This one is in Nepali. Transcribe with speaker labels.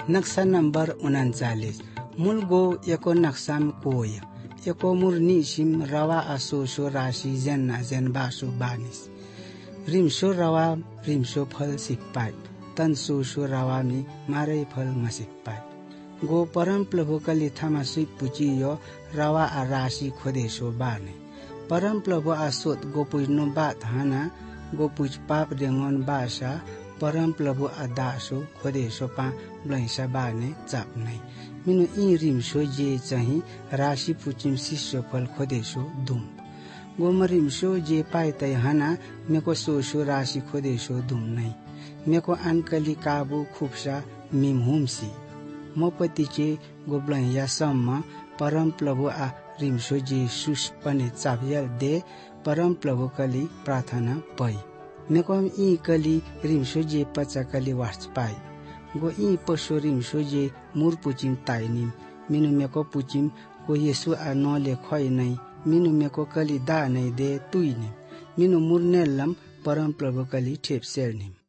Speaker 1: नक्शा नंबर 39 मुलगो एको नक्साम कोय एको मुरनी सिम रवा असोसो राशि जेन्ना जेनबासो बानिस रिमसो रवा रिमसो फल सिक्पाय तनसोसो रवा में मारे फल मसिक्पाय गो परम प्रभु कली थामासुई पुचियो रवा आ राशि खोदेसो बाने परम प्रभु आसोत गो पुजनो बात हाना गो पुज पाप देंगोन बासा परम प्रभु आदासो खोदेसो पा ब्लैसा बाने चाप नै मिनु ई रिमसो जे चाहिँ राशि पुचिम शिष्य फल खोदेसो दुम गोम रिमसो जे पाइतै हाना मेको सोसो राशि खोदेसो दुम नै मेको अनकली काबु खुप्सा मिम हुम्सी मोपतिचे गोब्लैया सम्म परम प्रभु आ रिमसो जे सुस पने चापियल दे परम प्रभु कली प्रार्थना पई मेको ई कली रिमसो जे पचा कली वाच पाई गो ई पसो रिमसो जे मुर पुचिम ताइनिम मिनु मेको पुचिम को येसु आ नले खै नै मिनु मेको कली दा नै दे तुइनिम मिनु मुर नेलम परम प्रभु कली ठेप सेर्निम